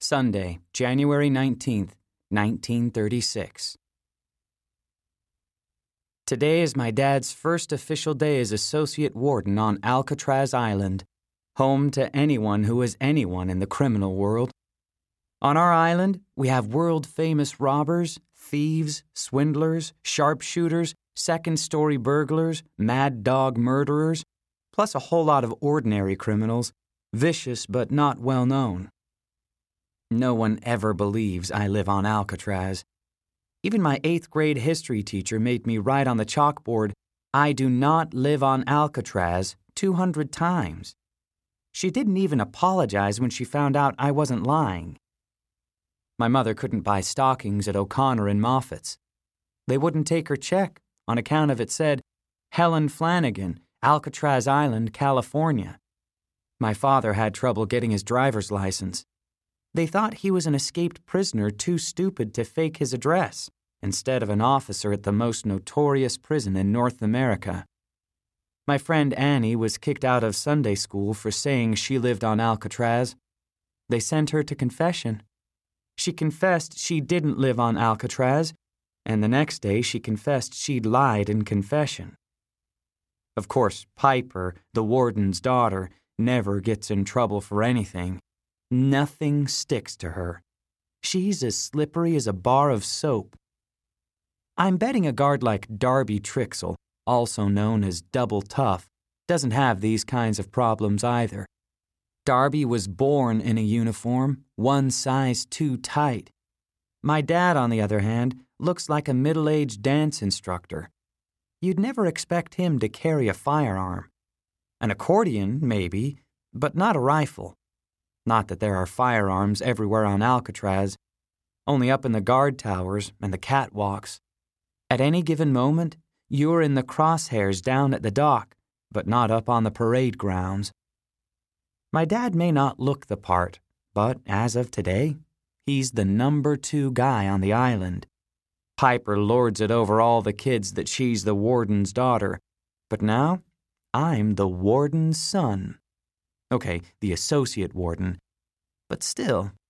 Sunday, January 19th, 1936. Today is my dad's first official day as associate warden on Alcatraz Island, home to anyone who is anyone in the criminal world. On our island, we have world-famous robbers, thieves, swindlers, sharpshooters, second-story burglars, mad dog murderers, plus a whole lot of ordinary criminals, vicious but not well known. No one ever believes I live on Alcatraz. Even my 8th grade history teacher made me write on the chalkboard, "I do not live on Alcatraz," 200 times. She didn't even apologize when she found out I wasn't lying. My mother couldn't buy stockings at O'Connor and Moffitt's. They wouldn't take her check on account of it said, "Helen Flanagan, Alcatraz Island, California." My father had trouble getting his driver's license. They thought he was an escaped prisoner too stupid to fake his address, instead of an officer at the most notorious prison in North America. My friend Annie was kicked out of Sunday school for saying she lived on Alcatraz. They sent her to confession. She confessed she didn't live on Alcatraz, and the next day she confessed she'd lied in confession. Of course, Piper, the warden's daughter, never gets in trouble for anything. Nothing sticks to her. She's as slippery as a bar of soap. I'm betting a guard like Darby Trixel, also known as Double Tough, doesn't have these kinds of problems either. Darby was born in a uniform, one size too tight. My dad, on the other hand, looks like a middle-aged dance instructor. You'd never expect him to carry a firearm. An accordion, maybe, but not a rifle. Not that there are firearms everywhere on Alcatraz, only up in the guard towers and the catwalks. At any given moment, you're in the crosshairs down at the dock, but not up on the parade grounds. My dad may not look the part, but as of today, he's the number 2 guy on the island. Piper lords it over all the kids that she's the warden's daughter, but now I'm the warden's son. Okay, the associate warden. But still,